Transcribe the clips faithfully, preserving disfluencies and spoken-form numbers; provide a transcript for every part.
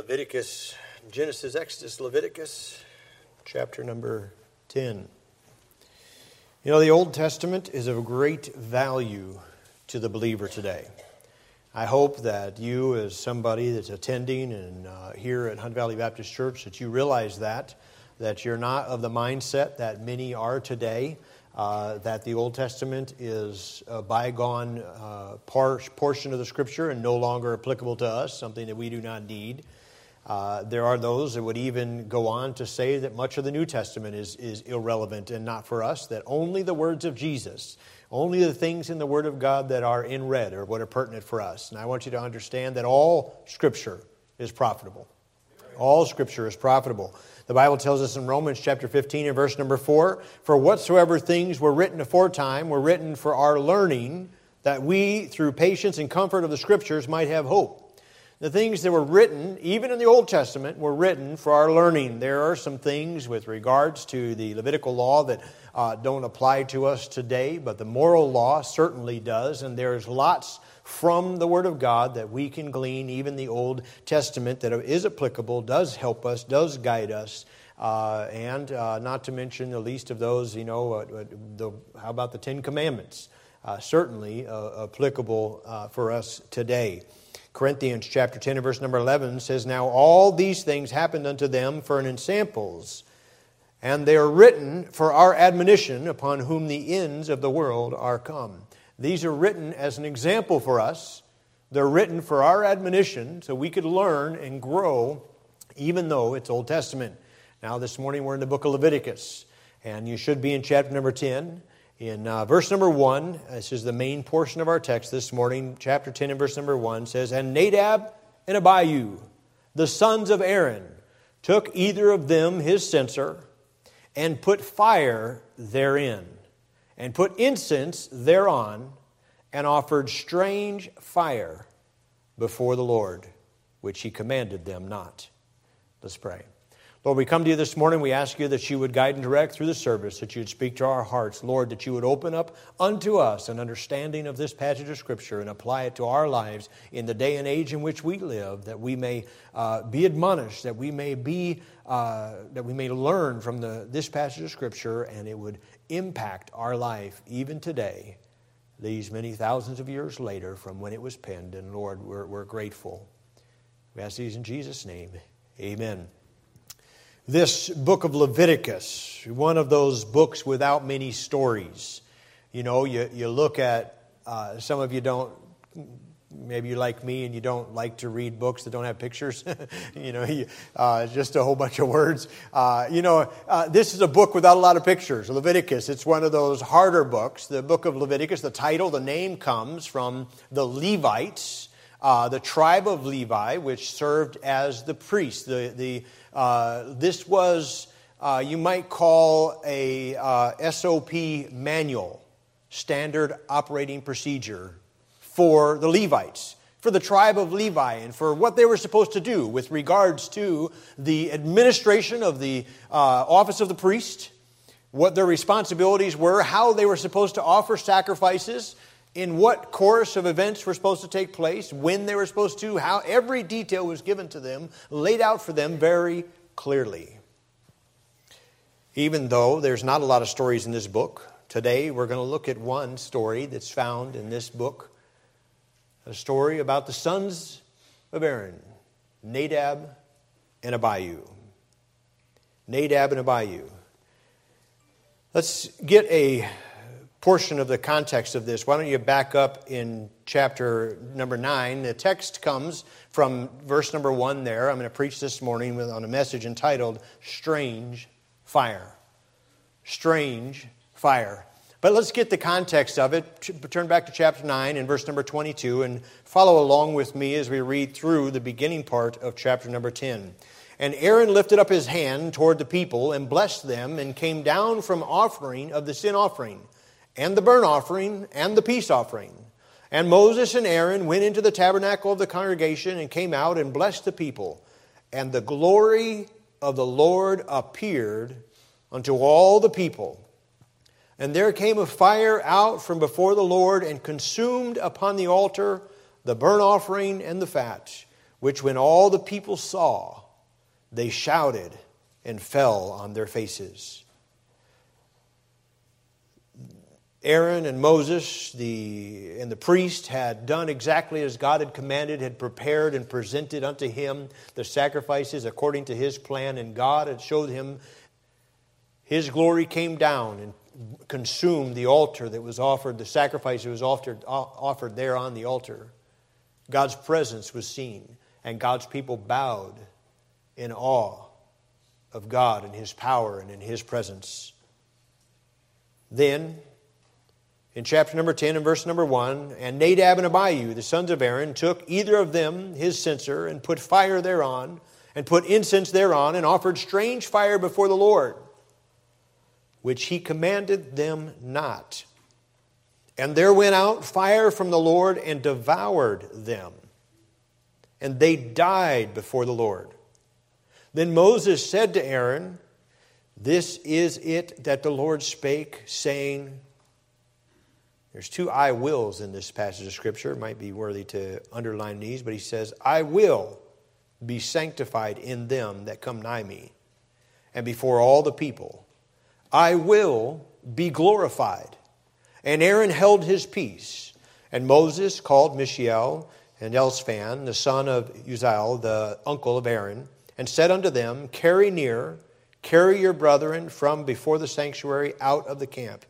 Leviticus, Genesis, Exodus, Leviticus, chapter number ten. You know, the Old Testament is of great value to the believer today. I hope that you, as somebody that's attending and uh, here at Hunt Valley Baptist Church, that you realize that, that you're not of the mindset that many are today, uh, that the Old Testament is a bygone uh, par- portion of the Scripture and no longer applicable to us, something that we do not need. Uh, there are those that would even go on to say that much of the New Testament is, is irrelevant and not for us, that only the words of Jesus, only the things in the Word of God that are in red are what are pertinent for us. And I want you to understand that all Scripture is profitable. All Scripture is profitable. The Bible tells us in Romans chapter fifteen and verse number four, "For whatsoever things were written aforetime were written for our learning, that we, through patience and comfort of the Scriptures, might have hope." The things that were written, even in the Old Testament, were written for our learning. There are some things with regards to the Levitical law that uh, don't apply to us today, but the moral law certainly does, and there's lots from the Word of God that we can glean, even the Old Testament, that is applicable, does help us, does guide us, uh, and uh, not to mention the least of those, you know, uh, the, how about the Ten Commandments? Uh, certainly uh, applicable uh, for us today. Corinthians chapter ten and verse number eleven says, "Now all these things happened unto them for an ensamples, and they are written for our admonition, upon whom the ends of the world are come." These are written as an example for us. They're written for our admonition so we could learn and grow, even though it's Old Testament. Now this morning we're in the book of Leviticus, and you should be in chapter number ten. In uh, verse number one, this is the main portion of our text this morning, chapter ten and verse number one says, "And Nadab and Abihu, the sons of Aaron, took either of them his censer, and put fire therein, and put incense thereon, and offered strange fire before the Lord, which he commanded them not." Let's pray. Lord, we come to you this morning. We ask you that you would guide and direct through the service, that you would speak to our hearts. Lord, that you would open up unto us an understanding of this passage of Scripture and apply it to our lives in the day and age in which we live, that we may uh, be admonished, that we may be, uh, that we may learn from the, this passage of Scripture, and it would impact our life even today, these many thousands of years later from when it was penned. And Lord, we're, we're grateful. We ask these in Jesus' name. Amen. This book of Leviticus, one of those books without many stories. You know, you, you look at, uh, some of you don't, maybe you're like me and you don't like to read books that don't have pictures. you know, you, uh, just a whole bunch of words. Uh, you know, uh, this is a book without a lot of pictures. Leviticus, it's one of those harder books. The book of Leviticus, the title, the name comes from the Levites, uh, the tribe of Levi, which served as the priests. The, the Uh, this was, uh, you might call a uh, S O P manual, standard operating procedure for the Levites, for the tribe of Levi, and for what they were supposed to do with regards to the administration of the uh, office of the priest, what their responsibilities were, how they were supposed to offer sacrifices, in what course of events were supposed to take place, when they were supposed to, how every detail was given to them, laid out for them very clearly. Even though there's not a lot of stories in this book, today we're going to look at one story that's found in this book, a story about the sons of Aaron, Nadab and Abihu. Nadab and Abihu. Let's get a portion of the context of this. Why don't you back up in chapter number nine. The text comes from verse number one there. I'm going to preach this morning with, on a message entitled, Strange Fire. Strange Fire. But let's get the context of it. Turn back to chapter nine and verse number twenty-two and follow along with me as we read through the beginning part of chapter number ten. "And Aaron lifted up his hand toward the people and blessed them, and came down from offering of the sin offering, and the burnt offering, and the peace offering. And Moses and Aaron went into the tabernacle of the congregation, and came out and blessed the people. And the glory of the Lord appeared unto all the people. And there came a fire out from before the Lord, and consumed upon the altar the burnt offering and the fat, which when all the people saw, they shouted and fell on their faces. Aaron and Moses the, and the priest had done exactly as God had commanded, had prepared and presented unto him the sacrifices according to his plan, and God had showed him his glory came down and consumed the altar that was offered, the sacrifice that was offered, offered there on the altar. God's presence was seen, and God's people bowed in awe of God and His power and in His presence. Then, in chapter number ten and verse number one, and Nadab and Abihu, the sons of Aaron, took either of them his censer and put fire thereon, and put incense thereon, and offered strange fire before the Lord, which He commanded them not. And there went out fire from the Lord and devoured them, and they died before the Lord. Then Moses said to Aaron, This is it that the Lord spake, saying, there's two I wills in this passage of Scripture. It might be worthy to underline these, but he says, I will be sanctified in them that come nigh me, and before all the people. I will be glorified. And Aaron held his peace. And Moses called Mishael and Elsphan, the son of Uzziel, the uncle of Aaron, and said unto them, Carry near, carry your brethren from before the sanctuary out of the camp.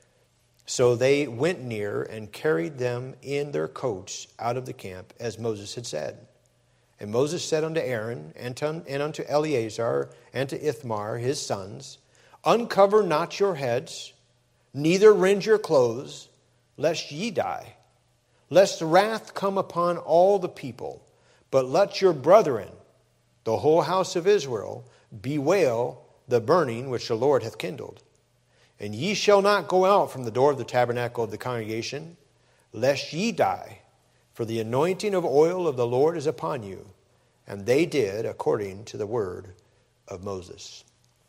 So they went near and carried them in their coats out of the camp, as Moses had said. And Moses said unto Aaron and, to, and unto Eleazar and to Ithamar, his sons, Uncover not your heads, neither rend your clothes, lest ye die, lest wrath come upon all the people. But let your brethren, the whole house of Israel, bewail the burning which the Lord hath kindled. And ye shall not go out from the door of the tabernacle of the congregation, lest ye die, for the anointing of oil of the Lord is upon you. And they did according to the word of Moses.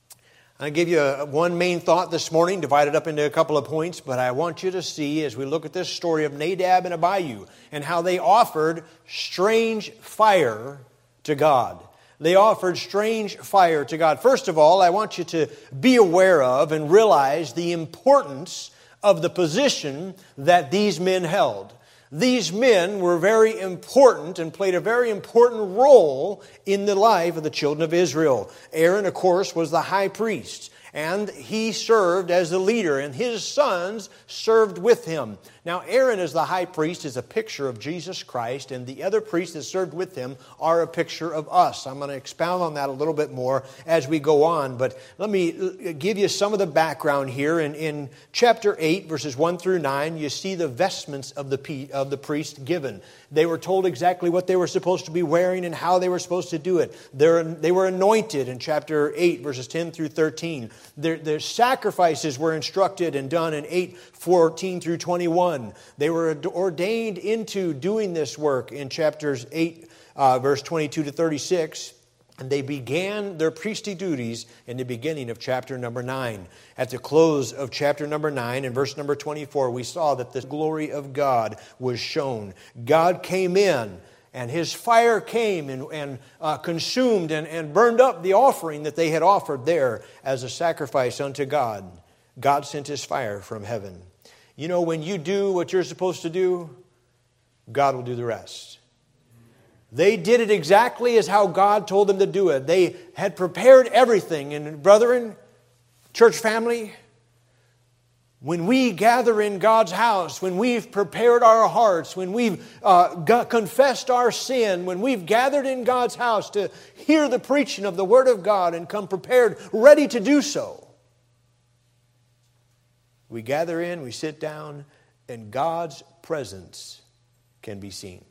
I give you a, one main thought this morning, divided up into a couple of points, but I want you to see as we look at this story of Nadab and Abihu and how they offered strange fire to God. They offered strange fire to God. First of all, I want you to be aware of and realize the importance of the position that these men held. These men were very important and played a very important role in the life of the children of Israel. Aaron, of course, was the high priest, and he served as the leader, and his sons served with him. Now, Aaron as the high priest is a picture of Jesus Christ, and the other priests that served with him are a picture of us. I'm going to expound on that a little bit more as we go on, but let me give you some of the background here. In, in chapter eight, verses one through nine, you see the vestments of the, of the priest given. They were told exactly what they were supposed to be wearing and how they were supposed to do it. They're, they were anointed in chapter eight, verses ten through thirteen. Their, their sacrifices were instructed and done in eight, fourteen through twenty-one. They were ordained into doing this work in chapters eight, uh, verse twenty-two to thirty-six. And they began their priestly duties in the beginning of chapter number nine. At the close of chapter number nine, in verse number twenty-four, we saw that the glory of God was shown. God came in, and His fire came and, and uh, consumed and, and burned up the offering that they had offered there as a sacrifice unto God. God sent His fire from heaven. You know, when you do what you're supposed to do, God will do the rest. They did it exactly as how God told them to do it. They had prepared everything. And brethren, church family, when we gather in God's house, when we've prepared our hearts, when we've uh, got, confessed our sin, when we've gathered in God's house to hear the preaching of the Word of God and come prepared, ready to do so, we gather in, we sit down, and God's presence can be seen.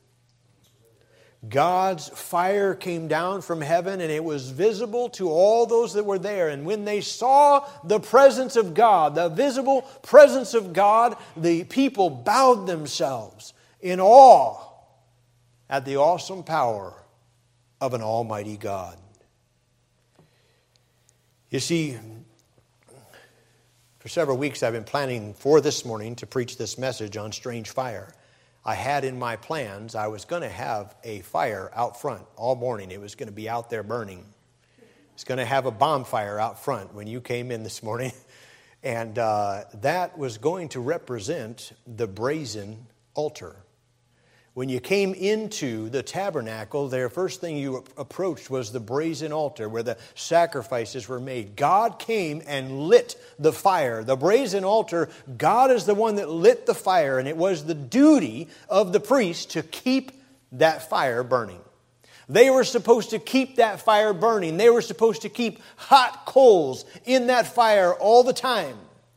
God's fire came down from heaven, and it was visible to all those that were there. And when they saw the presence of God, the visible presence of God, the people bowed themselves in awe at the awesome power of an almighty God. You see, for several weeks I've been planning for this morning to preach this message on strange fire. I had in my plans, I was going to have a fire out front all morning. It was going to be out there burning. It's going to have a bonfire out front when you came in this morning. And uh, that was going to represent the brazen altar. When you came into the tabernacle, the first thing you approached was the brazen altar where the sacrifices were made. God came and lit the fire. The brazen altar, God is the one that lit the fire, and it was the duty of the priest to keep that fire burning. They were supposed to keep that fire burning. They were supposed to keep hot coals in that fire all the time.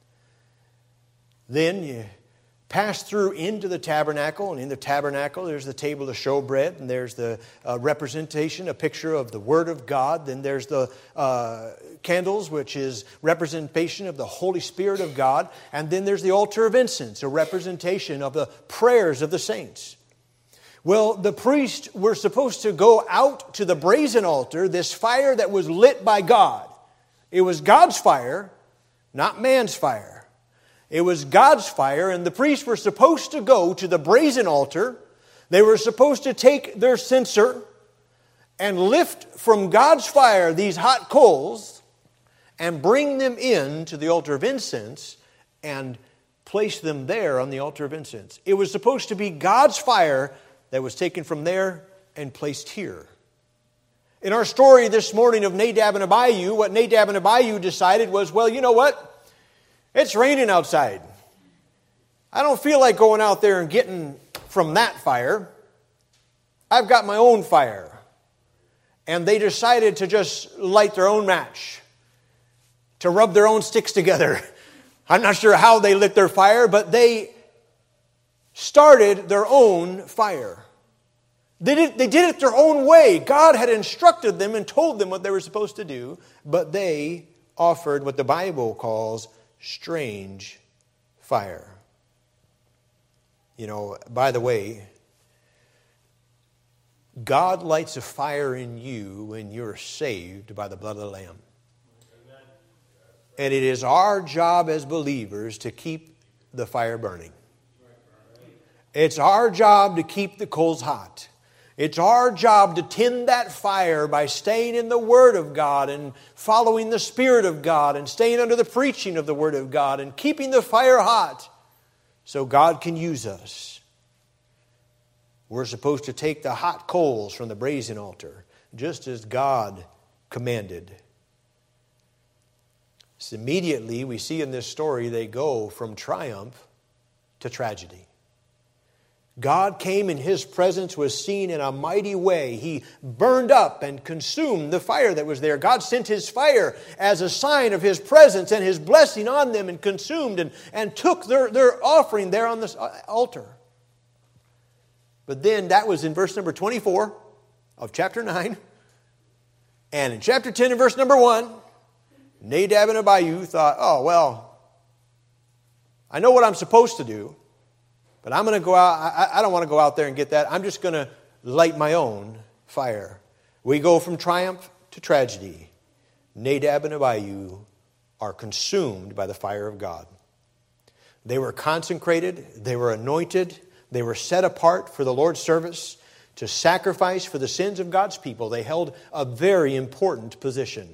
Then you pass through into the tabernacle, and in the tabernacle there's the table of showbread, and there's the uh, representation, a picture of the Word of God. Then there's the uh, candles, which is representation of the Holy Spirit of God. And then there's the altar of incense, a representation of the prayers of the saints. Well, the priests were supposed to go out to the brazen altar, this fire that was lit by God. It was God's fire, not man's fire. It was God's fire, and the priests were supposed to go to the brazen altar. They were supposed to take their censer and lift from God's fire these hot coals and bring them in to the altar of incense and place them there on the altar of incense. It was supposed to be God's fire that was taken from there and placed here. In our story this morning of Nadab and Abihu, what Nadab and Abihu decided was, well, you know what? It's raining outside. I don't feel like going out there and getting from that fire. I've got my own fire. And they decided to just light their own match, to rub their own sticks together. I'm not sure how they lit their fire, but they started their own fire. They did, they did it their own way. God had instructed them and told them what they were supposed to do, but they offered what the Bible calls strange fire. You know, by the way, God lights a fire in you when you're saved by the blood of the Lamb. Amen. And it is our job as believers to keep the fire burning. It's our job to keep the coals hot. It's our job to tend that fire by staying in the Word of God and following the Spirit of God and staying under the preaching of the Word of God and keeping the fire hot so God can use us. We're supposed to take the hot coals from the brazen altar just as God commanded. So immediately we see in this story they go from triumph to tragedy. God came and His presence was seen in a mighty way. He burned up and consumed the fire that was there. God sent His fire as a sign of His presence and His blessing on them and consumed and, and took their, their offering there on this altar. But then that was in verse number twenty-four of chapter nine. And in chapter ten and verse number one, Nadab and Abihu thought, oh, well, I know what I'm supposed to do. But I'm going to go out, I, I don't want to go out there and get that. I'm just going to light my own fire. We go from triumph to tragedy. Nadab and Abihu are consumed by the fire of God. They were consecrated, they were anointed, they were set apart for the Lord's service to sacrifice for the sins of God's people. They held a very important position.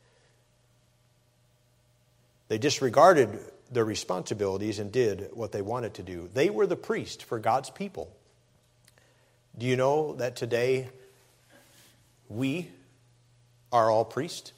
They disregarded their responsibilities and did what they wanted to do. They were the priest for God's people. Do you know that today we are all priests?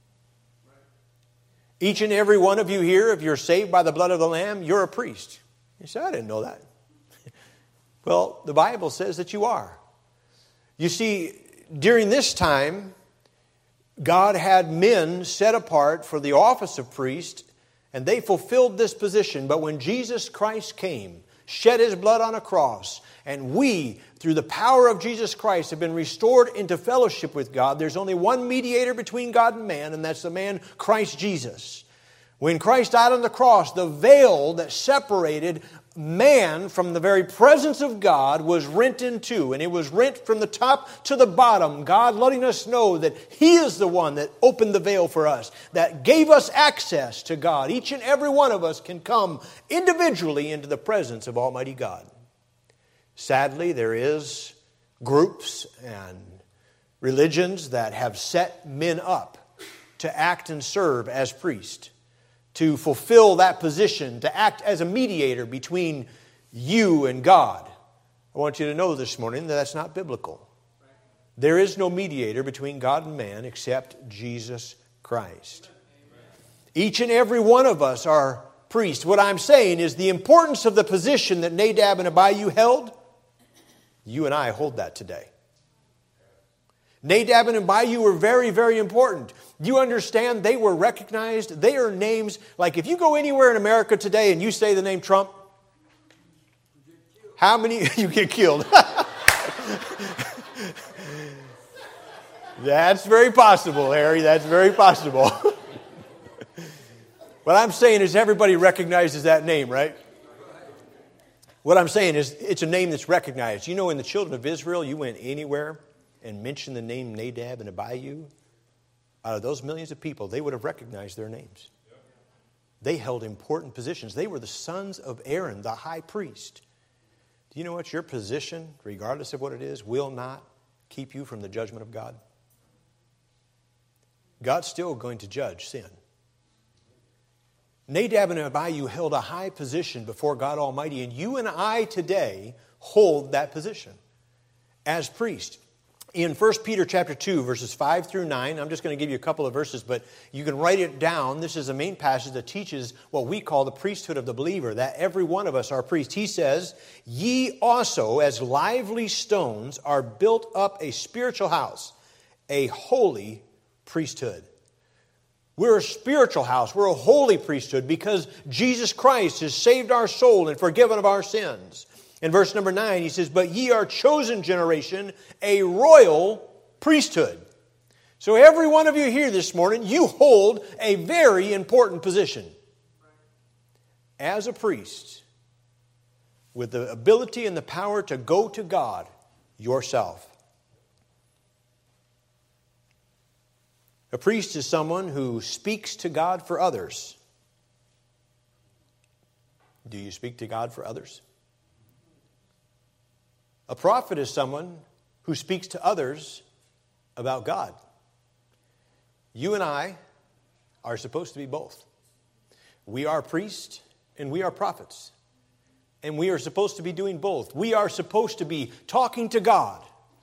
Each and every one of you here, if you're saved by the blood of the Lamb, you're a priest. You say, I didn't know that. Well, the Bible says that you are. You see, during this time, God had men set apart for the office of priest, and they fulfilled this position. But when Jesus Christ came, shed His blood on a cross, and we, through the power of Jesus Christ, have been restored into fellowship with God. There's only one mediator between God and man, and that's the man Christ Jesus. When Christ died on the cross, the veil that separated man from the very presence of God was rent in two, and it was rent from the top to the bottom. God letting us know that He is the one that opened the veil for us, that gave us access to God. Each and every one of us can come individually into the presence of Almighty God. Sadly, there is groups and religions that have set men up to act and serve as priests, to fulfill that position, to act as a mediator between you and God. I want you to know this morning that that's not biblical. There is no mediator between God and man except Jesus Christ. Each and every one of us are priests. What I'm saying is the importance of the position that Nadab and Abihu held, you and I hold that today. Nadab and Abihu were very, very important. You understand they were recognized. They are names, like if you go anywhere in America today and you say the name Trump, how many, you get killed. That's very possible, Harry. That's very possible. What I'm saying is everybody recognizes that name, right? What I'm saying is it's a name that's recognized. You know, in the children of Israel, you went anywhere and mentioned the name Nadab and Abihu. Out of those millions of people, they would have recognized their names. They held important positions. They were the sons of Aaron, the high priest. Do you know what? Your position, regardless of what it is, will not keep you from the judgment of God. God's still going to judge sin. Nadab and Abihu held a high position before God Almighty, and you and I today hold that position as priests. In First Peter chapter two, verses five through nine, I'm just going to give you a couple of verses, but you can write it down. This is a main passage that teaches what we call the priesthood of the believer, that every one of us are priests. He says, "Ye also, as lively stones, are built up a spiritual house, a holy priesthood." We're a spiritual house. We're a holy priesthood because Jesus Christ has saved our soul and forgiven of our sins. In verse number nine, he says, "But ye are chosen generation, a royal priesthood." So every one of you here this morning, you hold a very important position. As a priest, with the ability and the power to go to God yourself. A priest is someone who speaks to God for others. Do you speak to God for others? A prophet is someone who speaks to others about God. You and I are supposed to be both. We are priests and we are prophets. And we are supposed to be doing both. We are supposed to be talking to God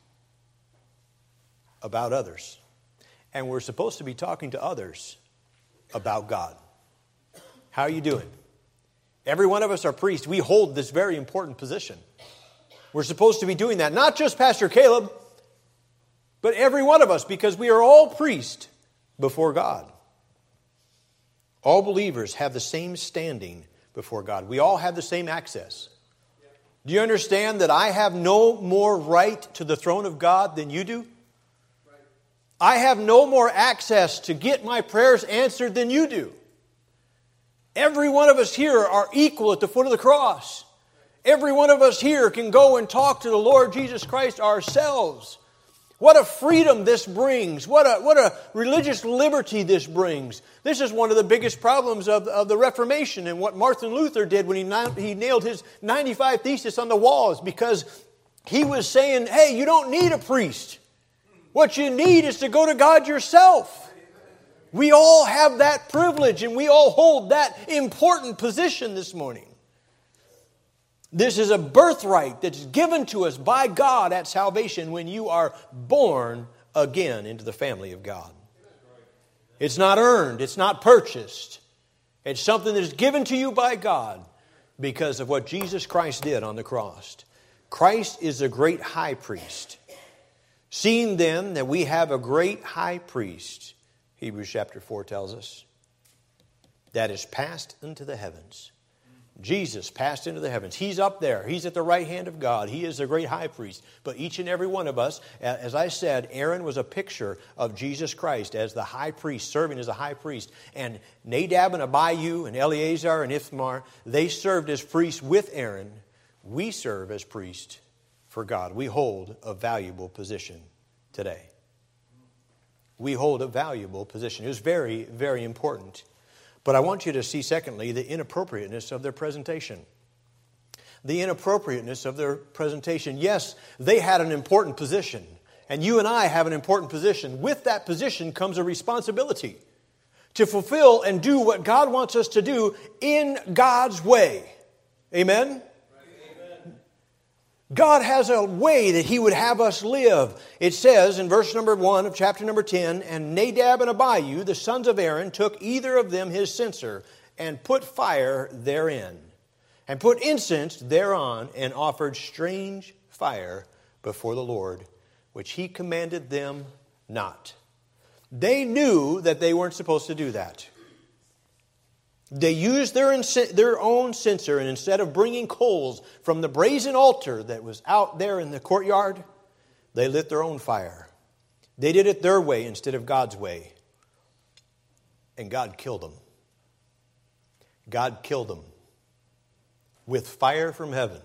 about others. And we're supposed to be talking to others about God. How are you doing? Every one of us are priests. We hold this very important position. We're supposed to be doing that. Not just Pastor Caleb, but every one of us, because we are all priests before God. All believers have the same standing before God. We all have the same access. Do you understand that I have no more right to the throne of God than you do? I have no more access to get my prayers answered than you do. Every one of us here are equal at the foot of the cross. Every one of us here can go and talk to the Lord Jesus Christ ourselves. What a freedom this brings. What a, what a religious liberty this brings. This is one of the biggest problems of, of the Reformation, and what Martin Luther did when he, he nailed his ninety-five Theses on the walls, because he was saying, hey, you don't need a priest. What you need is to go to God yourself. We all have that privilege and we all hold that important position this morning. This is a birthright that's given to us by God at salvation when you are born again into the family of God. It's not earned. It's not purchased. It's something that is given to you by God because of what Jesus Christ did on the cross. Christ is a great high priest. Seeing then that we have a great high priest, Hebrews chapter four tells us, that is passed into the heavens. Jesus passed into the heavens. He's up there. He's at the right hand of God. He is the great high priest. But each and every one of us, as I said, Aaron was a picture of Jesus Christ as the high priest, serving as a high priest. And Nadab and Abihu and Eleazar and Ithamar, they served as priests with Aaron. We serve as priests for God. We hold a valuable position today. We hold a valuable position. It was very, very important. But I want you to see, secondly, the inappropriateness of their presentation. the inappropriateness of their presentation. Yes, they had an important position, and you and I have an important position. With that position comes a responsibility to fulfill and do what God wants us to do in God's way. Amen? Amen. God has a way that He would have us live. It says in verse number one of chapter number ten, "And Nadab and Abihu, the sons of Aaron, took either of them his censer, and put fire therein, and put incense thereon, and offered strange fire before the Lord, which He commanded them not." They knew that they weren't supposed to do that. They used their, their own censer, and instead of bringing coals from the brazen altar that was out there in the courtyard, they lit their own fire. They did it their way instead of God's way. And God killed them. God killed them with fire from heaven.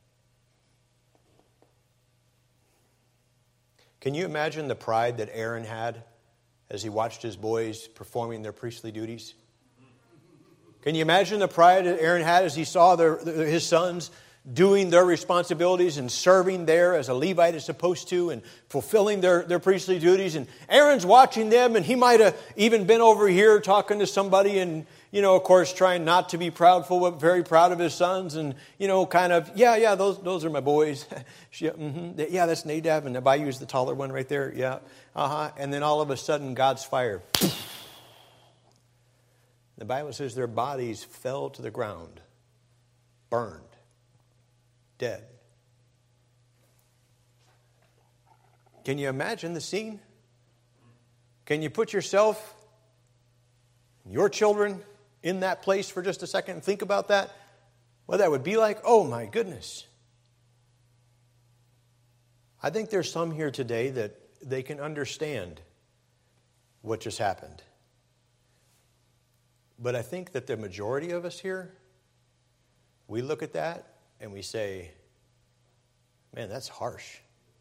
Can you imagine the pride that Aaron had as he watched his boys performing their priestly duties? Can you imagine the pride that Aaron had as he saw their, his sons doing their responsibilities and serving there as a Levite is supposed to and fulfilling their, their priestly duties? And Aaron's watching them, and he might have even been over here talking to somebody and, you know, of course, trying not to be proudful, but very proud of his sons and, you know, kind of, yeah, yeah, those those are my boys. yeah, mm-hmm. yeah, that's Nadab, and Abihu's the taller one right there. Yeah, uh-huh. And then all of a sudden, God's fire. The Bible says their bodies fell to the ground, burned, dead. Can you imagine the scene? Can you put yourself, your children, in that place for just a second and think about that? What that would be like? Oh my goodness. I think there's some here today that they can understand what just happened. But I think that the majority of us here, we look at that and we say, man, that's harsh.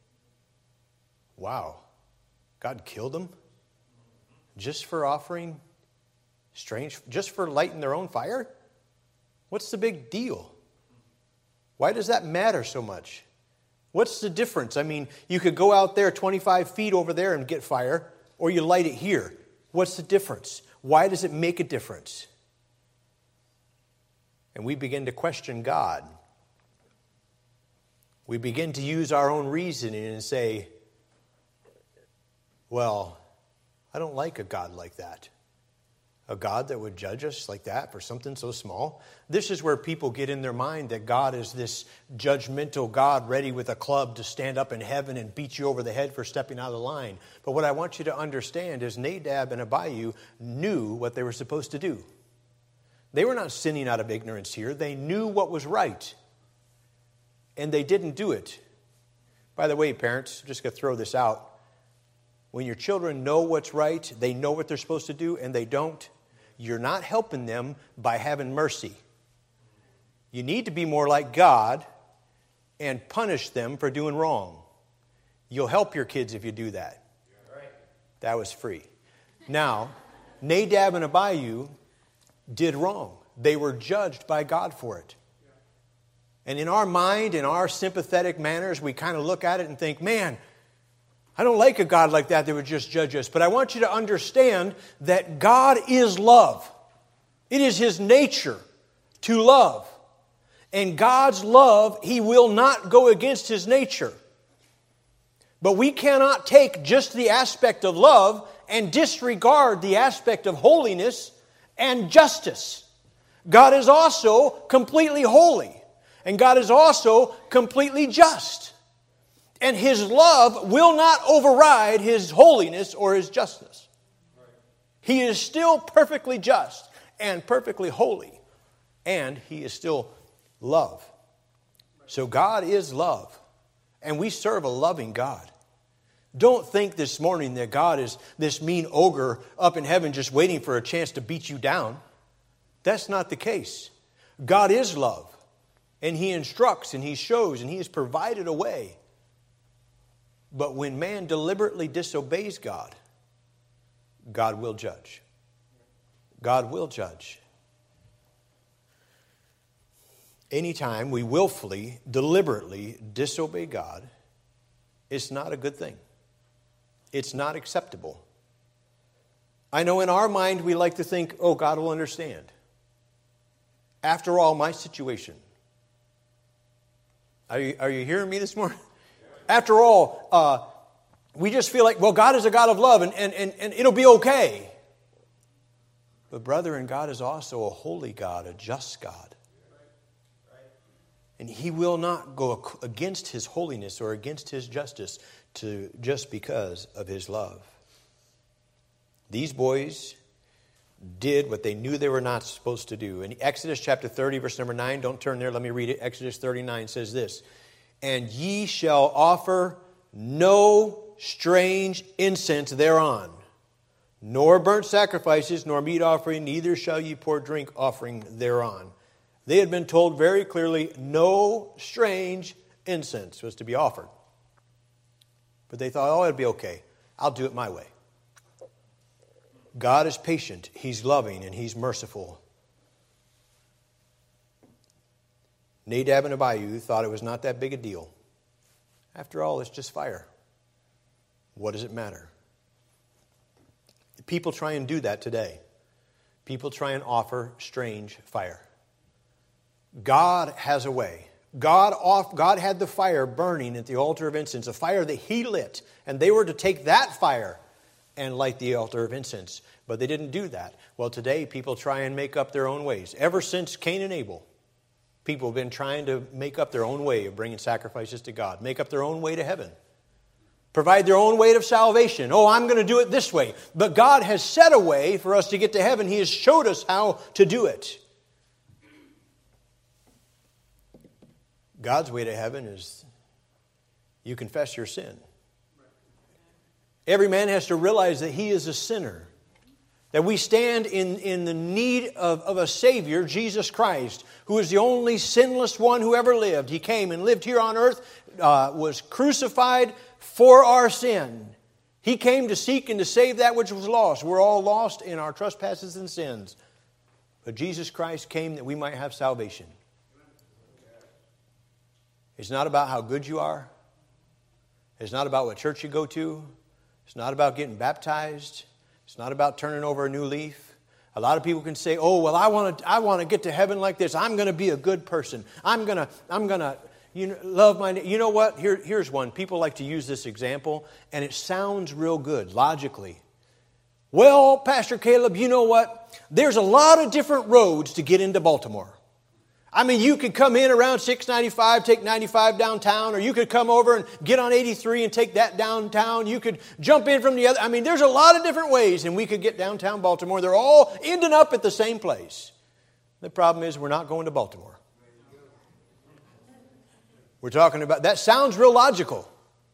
Wow. God killed them just for offering strange, just for lighting their own fire? What's the big deal? Why does that matter so much? What's the difference? I mean, you could go out there twenty-five feet over there and get fire, or you light it here. What's the difference? Why does it make a difference? And we begin to question God. We begin to use our own reasoning and say, well, I don't like a God like that. A God that would judge us like that for something so small. This is where people get in their mind that God is this judgmental God ready with a club to stand up in heaven and beat you over the head for stepping out of the line. But what I want you to understand is Nadab and Abihu knew what they were supposed to do. They were not sinning out of ignorance here. They knew what was right. And they didn't do it. By the way, parents, I'm just going to throw this out. When your children know what's right, they know what they're supposed to do, and they don't, you're not helping them by having mercy. You need to be more like God and punish them for doing wrong. You'll help your kids if you do that. That was free. Now, Nadab and Abihu did wrong. They were judged by God for it. And in our mind, in our sympathetic manners, we kind of look at it and think, man, I don't like a God like that that would just judge us. But I want you to understand that God is love. It is His nature to love. And God's love, He will not go against His nature. But we cannot take just the aspect of love and disregard the aspect of holiness and justice. God is also completely holy. And God is also completely just. And His love will not override His holiness or His justice. He is still perfectly just and perfectly holy. And He is still love. So God is love. And we serve a loving God. Don't think this morning that God is this mean ogre up in heaven just waiting for a chance to beat you down. That's not the case. God is love. And He instructs and He shows and He has provided a way. But when man deliberately disobeys God, God will judge. God will judge. anytime we willfully, deliberately disobey God, it's not a good thing. It's not acceptable. I know in our mind we like to think, oh, God will understand. After all, my situation. Are you, are you hearing me this morning? After all, uh, we just feel like, well, God is a God of love and, and, and, and it'll be okay. But brethren, God is also a holy God, a just God. And He will not go against His holiness or against His justice to just because of His love. These boys did what they knew they were not supposed to do. In Exodus chapter thirty, verse number nine, don't turn there, let me read it. Exodus thirty-nine says this, "And ye shall offer no strange incense thereon, nor burnt sacrifices, nor meat offering, neither shall ye pour drink offering thereon." They had been told very clearly no strange incense was to be offered. But they thought, oh, it'll be okay. I'll do it my way. God is patient, He's loving, and He's merciful. Nadab and Abihu thought it was not that big a deal. After all, it's just fire. What does it matter? People try and do that today. People try and offer strange fire. God has a way. God off, God had the fire burning at the altar of incense, a fire that He lit. And they were to take that fire and light the altar of incense. But they didn't do that. Well, today people try and make up their own ways. Ever since Cain and Abel, people have been trying to make up their own way of bringing sacrifices to God. Make up their own way to heaven. Provide their own way of salvation. Oh, I'm going to do it this way. But God has set a way for us to get to heaven. He has showed us how to do it. God's way to heaven is you confess your sin. Every man has to realize that he is a sinner. That we stand in, in the need of, of a Savior, Jesus Christ, who is the only sinless one who ever lived. He came and lived here on earth, uh, was crucified for our sin. He came to seek and to save that which was lost. We're all lost in our trespasses and sins. But Jesus Christ came that we might have salvation. It's not about how good you are. It's not about what church you go to. It's not about getting baptized. It's not about turning over a new leaf. A lot of people can say, "Oh, well, I want to I want to get to heaven like this. I'm going to be a good person. I'm going to I'm going to you know, love my." You know what? Here here's one. People like to use this example, and it sounds real good logically. Well, Pastor Caleb, you know what? There's a lot of different roads to get into Baltimore. I mean, you could come in around six ninety-five, take ninety-five downtown, or you could come over and get on eighty-three and take that downtown. You could jump in from the other. I mean, there's a lot of different ways, and we could get downtown Baltimore. They're all ending up at the same place. The problem is we're not going to Baltimore. We're talking about, that sounds real logical.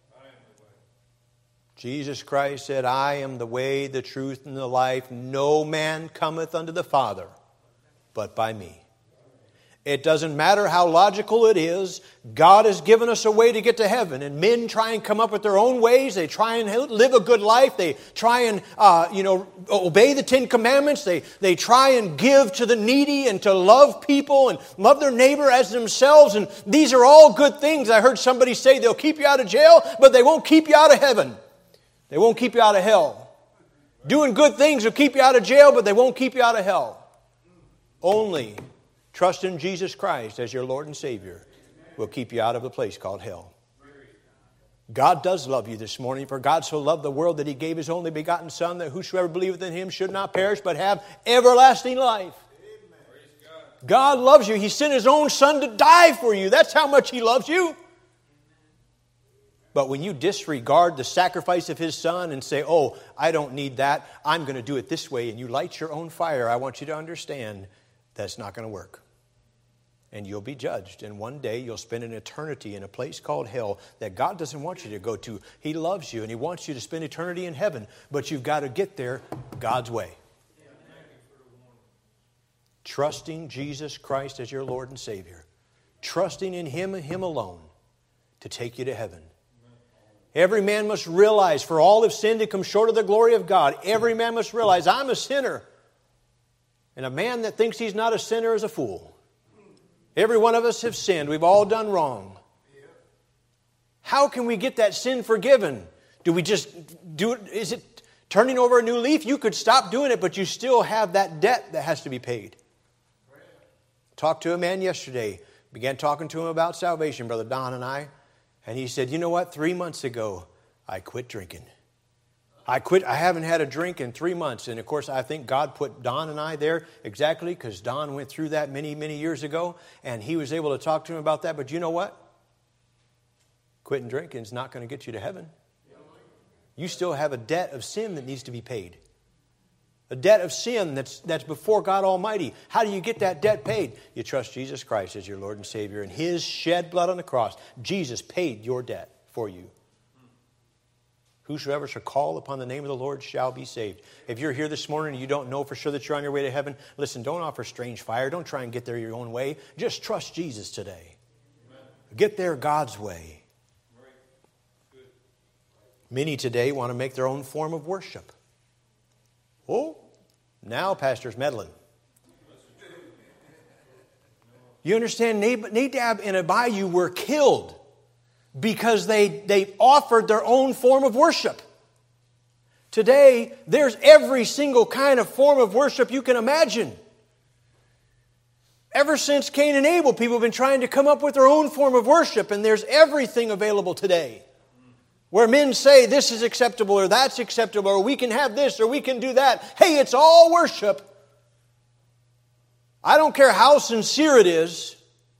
Jesus Christ said, "I am the way, the truth, and the life. No man cometh unto the Father but by me." It doesn't matter how logical it is. God has given us a way to get to heaven. And men try and come up with their own ways. They try and live a good life. They try and, uh, you know, obey the Ten Commandments. They, they try and give to the needy and to love people and love their neighbor as themselves. And these are all good things. I heard somebody say they'll keep you out of jail, but they won't keep you out of heaven. They won't keep you out of hell. Doing good things will keep you out of jail, but they won't keep you out of hell. Only trust in Jesus Christ as your Lord and Savior will keep you out of a place called hell. God does love you this morning. For God so loved the world that He gave His only begotten Son, that whosoever believeth in Him should not perish but have everlasting life. God loves you. He sent His own Son to die for you. That's how much He loves you. But when you disregard the sacrifice of His Son and say, "Oh, I don't need that. I'm going to do it this way," and you light your own fire, I want you to understand that's not going to work. And you'll be judged. And one day you'll spend an eternity in a place called hell that God doesn't want you to go to. He loves you and He wants you to spend eternity in heaven. But you've got to get there God's way. Trusting Jesus Christ as your Lord and Savior. Trusting in Him and Him alone to take you to heaven. Every man must realize, for all have sinned and come short of the glory of God. Every man must realize, I'm a sinner. And a man that thinks he's not a sinner is a fool. Every one of us have sinned. We've all done wrong. How can we get that sin forgiven? Do we just do it? Is it turning over a new leaf? You could stop doing it, but you still have that debt that has to be paid. Talked to a man yesterday. Began talking to him about salvation, Brother Don and I. And he said, you know what? Three months ago, I quit drinking. I quit. I haven't had a drink in three months. And of course, I think God put Don and I there exactly because Don went through that many, many years ago. And he was able to talk to him about that. But you know what? Quitting drinking is not going to get you to heaven. You still have a debt of sin that needs to be paid. A debt of sin that's, that's before God Almighty. How do you get that debt paid? You trust Jesus Christ as your Lord and Savior. And His shed blood on the cross. Jesus paid your debt for you. Whosoever shall call upon the name of the Lord shall be saved. If you're here this morning and you don't know for sure that you're on your way to heaven, listen, don't offer strange fire. Don't try and get there your own way. Just trust Jesus today. Amen. Get there God's way. Right. Good. Many today want to make their own form of worship. Oh, now pastor's meddling. You understand, Nadab and Abihu were killed because they, they offered their own form of worship. Today, there's every single kind of form of worship you can imagine. Ever since Cain and Abel, people have been trying to come up with their own form of worship, and there's everything available today. Where men say this is acceptable or that's acceptable, or we can have this or we can do that. Hey, it's all worship. I don't care how sincere it is.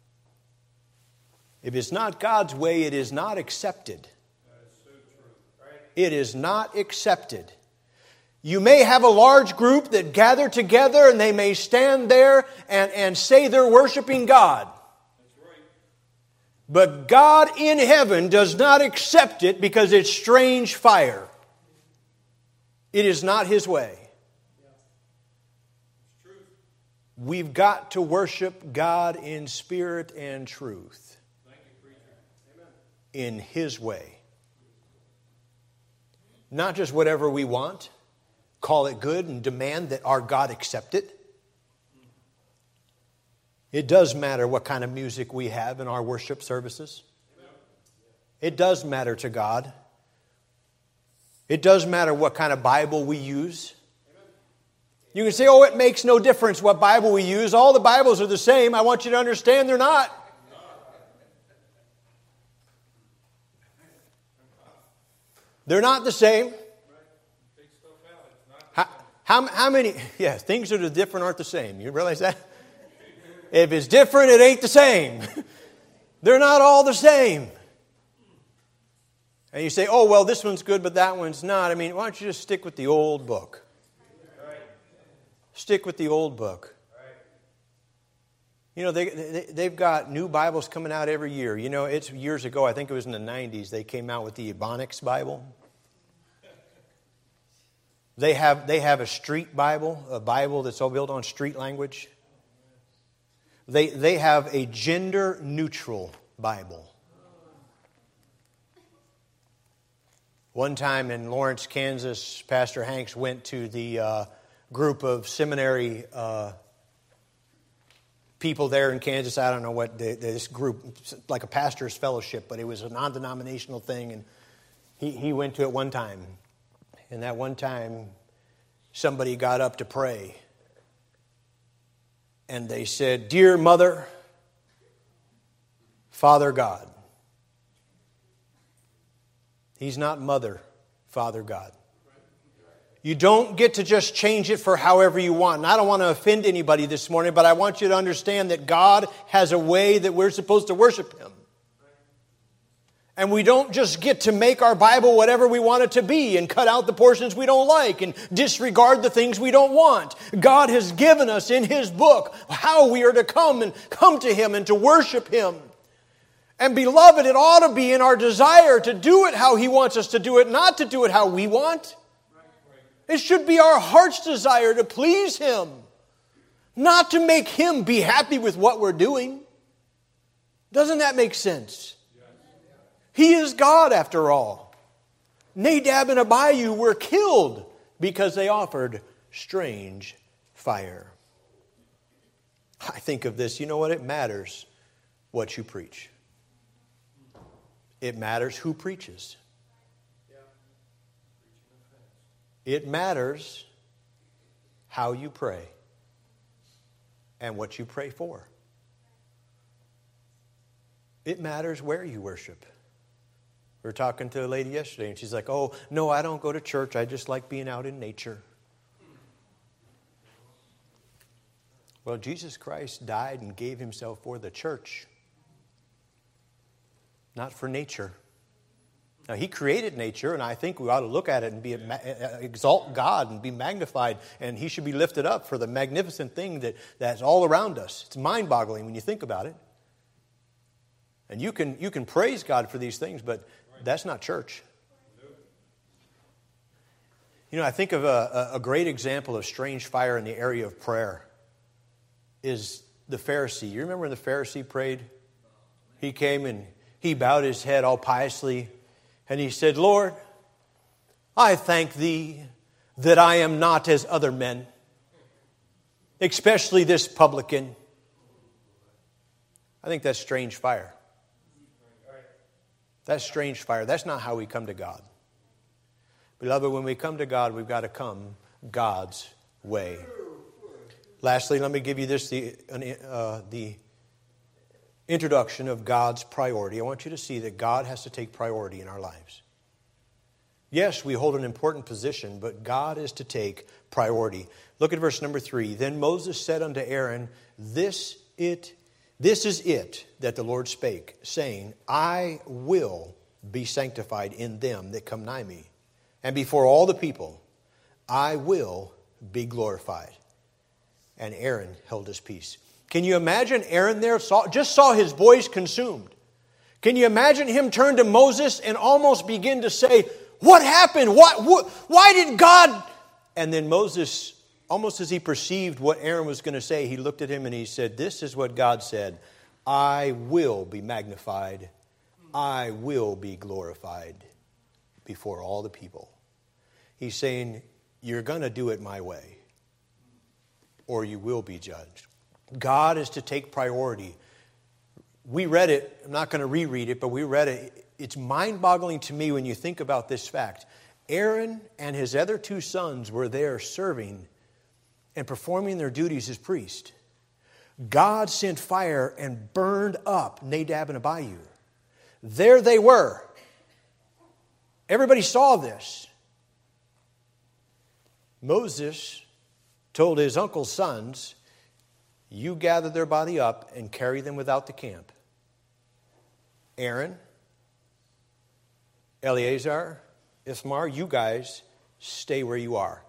If it's not God's way, it is not accepted. That is so true. Right? It is not accepted. You may have a large group that gather together and they may stand there and, and say they're worshiping God. That's right. But God in heaven does not accept it because it's strange fire. It is not His way. It's true. We've got to worship God in spirit and truth. In His way. Not just whatever we want, call it good and demand that our God accept it. It does matter what kind of music we have in our worship services. It does matter to God. It does matter what kind of Bible we use. You can say, oh, it makes no difference what Bible we use. All the Bibles are the same. I want you to understand they're not. They're not the same. How, how, how many, yeah, things that are different aren't the same. You realize that? If it's different, it ain't the same. They're not all the same. And you say, oh, well, this one's good, but that one's not. I mean, why don't you just stick with the old book? Stick with the old book. You know, they, they, they've got new Bibles coming out every year. You know, it's years ago, I think it was in the nineties, they came out with the Ebonics Bible. They have, they have a street Bible, a Bible that's all built on street language. They, they have a gender-neutral Bible. One time in Lawrence, Kansas, Pastor Hanks went to the uh, group of seminary uh people there in Kansas. I don't know what they, this group, like a pastor's fellowship, but it was a non-denominational thing. And he, he went to it one time. And that one time, somebody got up to pray. And they said, Dear Mother, Father God. He's not Mother, Father God. You don't get to just change it for however you want. And I don't want to offend anybody this morning, but I want you to understand that God has a way that we're supposed to worship Him. And we don't just get to make our Bible whatever we want it to be and cut out the portions we don't like and disregard the things we don't want. God has given us in His book how we are to come and come to Him and to worship Him. And beloved, it ought to be in our desire to do it how He wants us to do it, not to do it how we want. It should be our heart's desire to please Him, not to make Him be happy with what we're doing. Doesn't that make sense? He is God after all. Nadab and Abihu were killed because they offered strange fire. I think of this, you know what? It matters what you preach. It matters who preaches. It matters how you pray and what you pray for. It matters where you worship. We were talking to a lady yesterday, and she's like, oh, no, I don't go to church. I just like being out in nature. Well, Jesus Christ died and gave himself for the church, not for nature. Now, he created nature, and I think we ought to look at it and be exalt God and be magnified, and he should be lifted up for the magnificent thing that, that's all around us. It's mind-boggling when you think about it. And you can, you can praise God for these things, but that's not church. You know, I think of a, a great example of strange fire in the area of prayer is the Pharisee. You remember when the Pharisee prayed? He came and he bowed his head all piously, and he said, Lord, I thank thee that I am not as other men, especially this publican. I think that's strange fire. That's strange fire. That's not how we come to God. Beloved, when we come to God, we've got to come God's way. Lastly, let me give you this, the, uh, the introduction of God's priority. I want you to see that God has to take priority in our lives. Yes, we hold an important position, but God is to take priority. Look at verse number three. Then Moses said unto Aaron, This it This is it that the Lord spake, saying, I will be sanctified in them that come nigh me, and before all the people I will be glorified. And Aaron held his peace. Can you imagine Aaron there saw, just saw his boys consumed? Can you imagine him turn to Moses and almost begin to say, what happened? What, what, why did God? And then Moses, almost as he perceived what Aaron was going to say, he looked at him and he said, this is what God said. I will be magnified. I will be glorified before all the people. He's saying, you're going to do it my way, or you will be judged. God is to take priority. We read it. I'm not going to reread it, but we read it. It's mind-boggling to me when you think about this fact. Aaron and his other two sons were there serving and performing their duties as priests. God sent fire and burned up Nadab and Abihu. There they were. Everybody saw this. Moses told his uncle's sons, you gather their body up and carry them without the camp. Aaron, Eleazar, Ithamar, you guys stay where you are.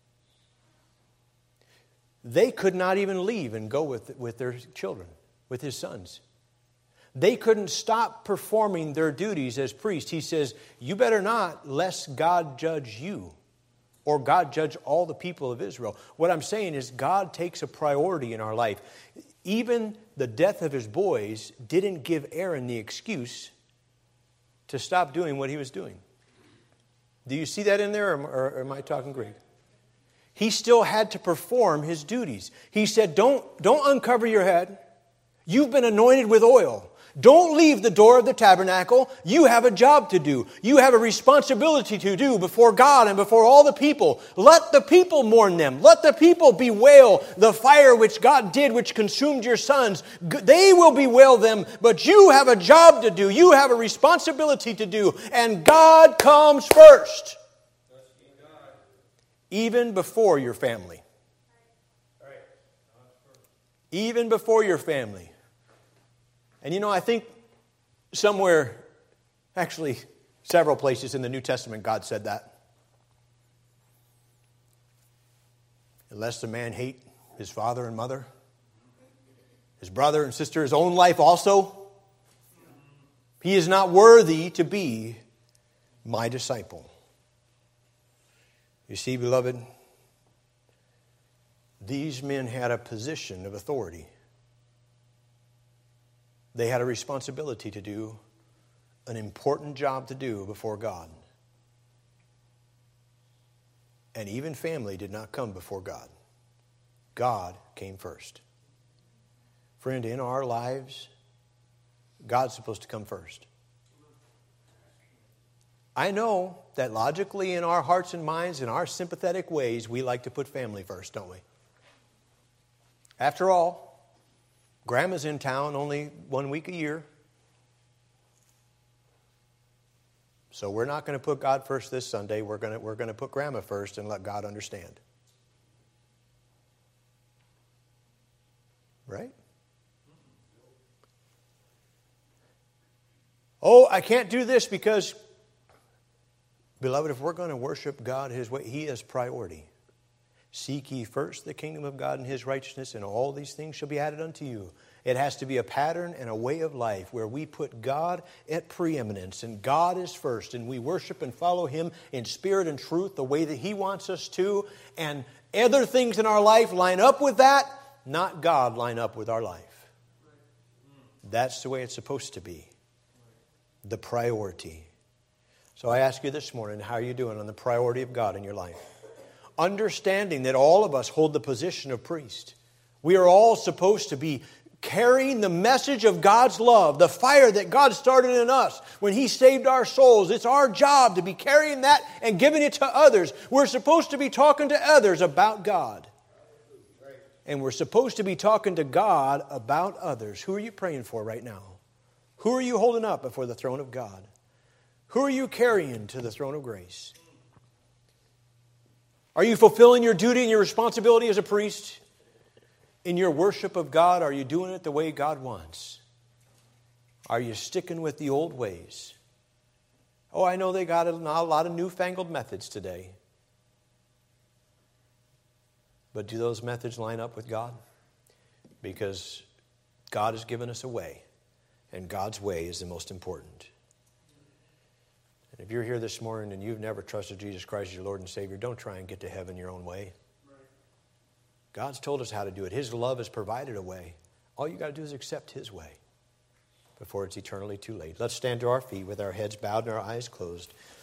They could not even leave and go with, with their children, with his sons. They couldn't stop performing their duties as priests. He says, you better not, lest God judge you, or God judge all the people of Israel. What I'm saying is God takes a priority in our life. Even the death of his boys didn't give Aaron the excuse to stop doing what he was doing. Do you see that in there, or, or am I talking Greek? He still had to perform his duties. He said, don't, don't uncover your head. You've been anointed with oil. Don't leave the door of the tabernacle. You have a job to do. You have a responsibility to do before God and before all the people. Let the people mourn them. Let the people bewail the fire which God did, which consumed your sons. They will bewail them, but you have a job to do. You have a responsibility to do. And God comes first. Even before your family. Even before your family. And you know, I think somewhere, actually several places in the New Testament, God said that. Unless a man hate his father and mother, his brother and sister, his own life also, he is not worthy to be my disciple. You see, beloved, these men had a position of authority. They had a responsibility to do, an important job to do before God. And even family did not come before God. God came first. Friend, in our lives, God's supposed to come first. I know that logically in our hearts and minds, in our sympathetic ways, we like to put family first, don't we? After all, Grandma's in town only one week a year. So we're not going to put God first this Sunday. We're going to, we're going to put Grandma first and let God understand. Right? Oh, I can't do this because, beloved, if we're going to worship God His way, He is priority. Seek ye first the kingdom of God and His righteousness, and all these things shall be added unto you. It has to be a pattern and a way of life where we put God at preeminence, and God is first, and we worship and follow Him in spirit and truth the way that He wants us to, and other things in our life line up with that, not God line up with our life. That's the way it's supposed to be. The priority. So I ask you this morning, how are you doing on the priority of God in your life? Understanding that all of us hold the position of priest. We are all supposed to be carrying the message of God's love, the fire that God started in us when He saved our souls. It's our job to be carrying that and giving it to others. We're supposed to be talking to others about God. And we're supposed to be talking to God about others. Who are you praying for right now? Who are you holding up before the throne of God? Who are you carrying to the throne of grace? Are you fulfilling your duty and your responsibility as a priest? In your worship of God, are you doing it the way God wants? Are you sticking with the old ways? Oh, I know they got a lot of newfangled methods today. But do those methods line up with God? Because God has given us a way, and God's way is the most important. And if you're here this morning and you've never trusted Jesus Christ as your Lord and Savior, don't try and get to heaven your own way. God's told us how to do it. His love has provided a way. All you got to do is accept His way before it's eternally too late. Let's stand to our feet with our heads bowed and our eyes closed.